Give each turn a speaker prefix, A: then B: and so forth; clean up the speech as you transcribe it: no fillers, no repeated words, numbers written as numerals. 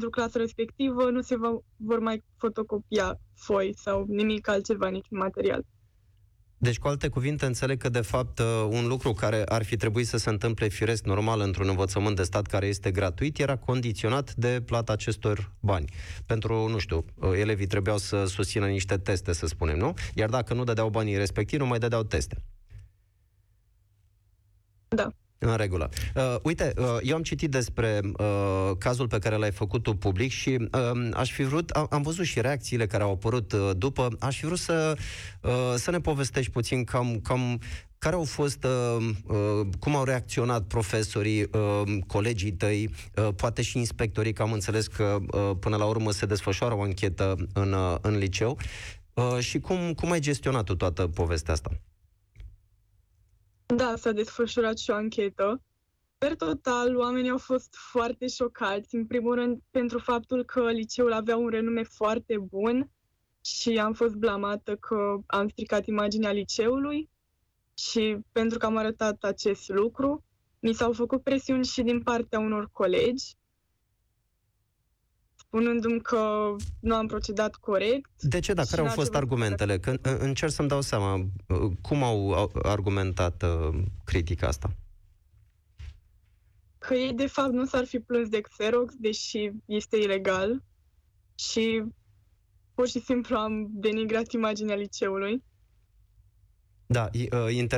A: pentru clasa respectivă nu se vor mai fotocopia foi sau nimic altceva, niciun material.
B: Deci, cu alte cuvinte, înțeleg că, de fapt, un lucru care ar fi trebuit să se întâmple firesc, normal, într-un învățământ de stat care este gratuit, era condiționat de plata acestor bani. Pentru, nu știu, elevii trebuiau să susțină niște teste, să spunem, nu? Iar dacă nu dădeau banii respectivi, nu mai dădeau teste.
A: Da.
B: În regulă. Uite, eu am citit despre cazul pe care l-ai făcut tu public și aș fi vrut, am văzut și reacțiile care au apărut după, aș fi vrut să ne povestești puțin cam care au fost, cum au reacționat profesorii, colegii tăi, poate și inspectorii, că am înțeles că până la urmă se desfășoară o anchetă în liceu, și cum ai gestionat tu toată povestea asta?
A: Da, s-a desfășurat și o anchetă. Per total, oamenii au fost foarte șocați, în primul rând pentru faptul că liceul avea un renume foarte bun și am fost blamată că am stricat imaginea liceului și pentru că am arătat acest lucru, mi s-au făcut presiuni și din partea unor colegi, spunându-mi că nu am procedat corect.
B: De ce, da? Care au fost argumentele? Că încerc să-mi dau seama cum au argumentat critica asta.
A: Că ei, de fapt, nu s-ar fi plâns de Xerox, deși este ilegal, și pur și simplu am denigrat imaginea liceului.
B: Da, interesant.